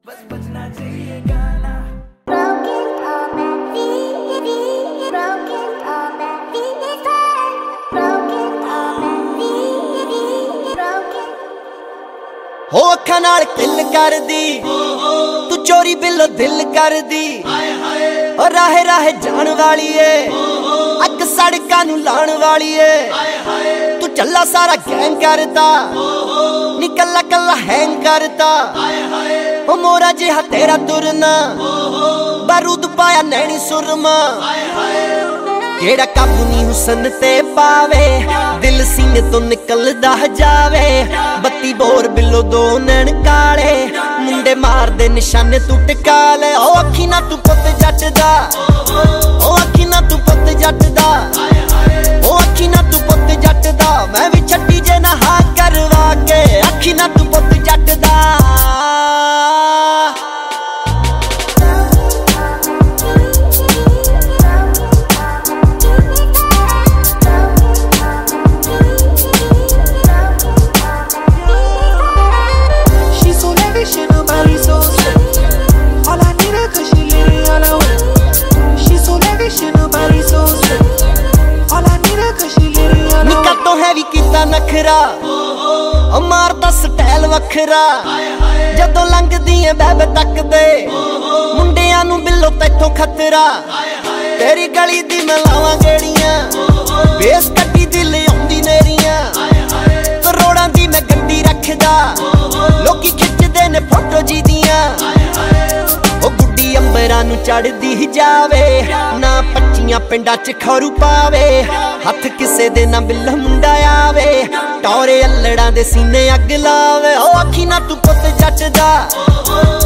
बस बजना चाहिए गाना। हो अखां नाल किल कर दी तू चोरी बिलो दिल कर दी और राहे राहे जान वाली है अग सड़कां नूं लाण वाली है तू चला सारा गैंग करता नी कल्ला कल्ला हैंग करता ओ मोरा जिहा तेरा तुरना बारूद पाया नैनी सुरमा जेड़ा काबू नी हुसन ते पावे दिल सीने तो निकलदा जावे बत्ती बोर बिलो दो नैन काले मुंडे मार दे निशाने तू टिका ले ओ अखी ना तू पुत जट दा ओ अखी ना तू पुत जट दा ओ अखी ना तू पुत जट दा मैं भी छट्टी जे ना हा करवा के अखी ना तू पुत जट दा नखरा मारदा स्टाइल वखरा जदों लंघदी ऐ बैब तक दे मुंडियां नूं बिल्लो तैथों खतरा तेरी गली दी मैं लावां गेड़ियां बेस कट्टी दिल आउंदी नेरियां करोड़ां दी मैं गड्डी रखदा लोकी खिचदे ने फोटो जी दियां ओ गुड्डी अंबरां नूं चढ़दी जावे ना पच्चियां पिंडां च खरू पावे हथ किसे दे ना बिल्ला मुंडा आवे टौरे अल्लड़ां दे सीने अग लावे ओ अखी ना तू पुत जट दा